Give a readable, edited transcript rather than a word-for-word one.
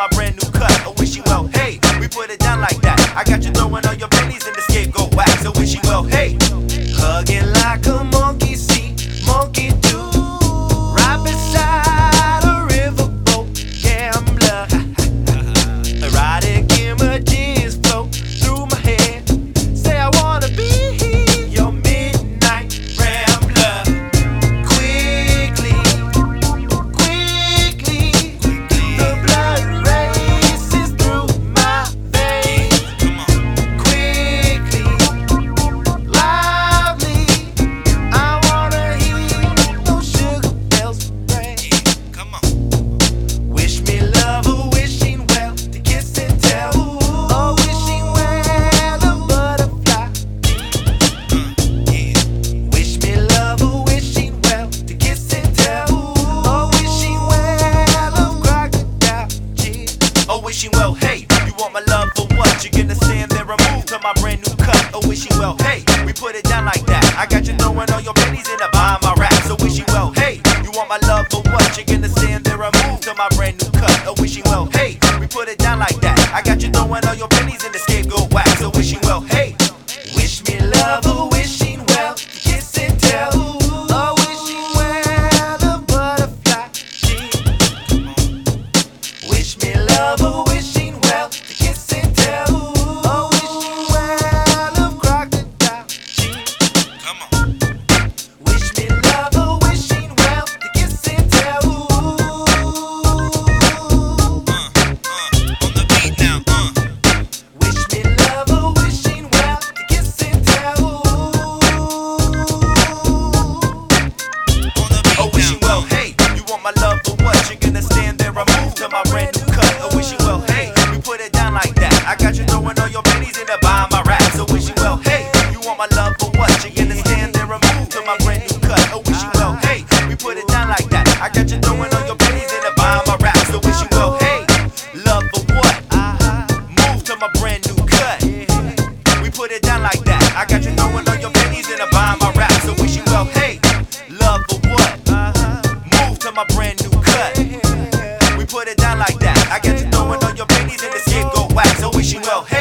my brand new cut. Oh, wish you well, hey, we put it down like that. I got you throwing all your pennies in the scapegoat wax. Oh, wish you well, hey, hugging like a monkey see, monkey do, right beside a riverboat gambler. Erotic images float through my head. Say I wanna be your midnight rambler. Quickly, the blood races through my veins. Quickly, loudly, I wanna hear those sugar bells ring. Wish me love, a wishing well, to kiss and tell. Oh, wishing well, a butterfly. Wish me love, a wishing well, to kiss and tell. Oh, wishing well, a crocodile. Oh, wishing well, hey, you want my love for what? You're gonna stand there and move to my brand new cut. Oh, wishing well, hey, we put it down like that. I got you throwing all your pennies in the behind my rap. So wishing well, hey, you want my love for what? You're gonna stand there and move to my brand new cut. Oh, wishing well, hey, we put it down like that. I got you throwing all your pennies in the scapegoat wax. So wishing well, hey, wish me love, a wishing well, kiss and tell. Oh, wishing well, a butterfly. Wish me love, a wishing well, to kiss and tell. Oh, wishing well, a crocodile. Wish me love, a wishing well, to kiss and tell. Wish me love, a wishing well, to kiss and tell. Oh, wishing well, hey, you want my love for what? You're gonna stand there and move to my brand new cut. Oh, wishing well, hey, we put it down like that. I got you throwing all your pennies in the behind my rap. So wishing well, hey, you want my love for what? You're gonna stand there and move to my brand new cut. Oh, wishing well, hey, we put it down like that. I got you throwing all your pennies in the behind my rap. So wishing well, hey, love for what? Move to my brand new cut. We put it down like that. I got you throwing all your pennies in the behind my rap. So wishing well, hey, love for what? Move to my brand new cut. We put it down like that. I got you throwing all your pennies in the scapegoat wax. So wishing well, hey.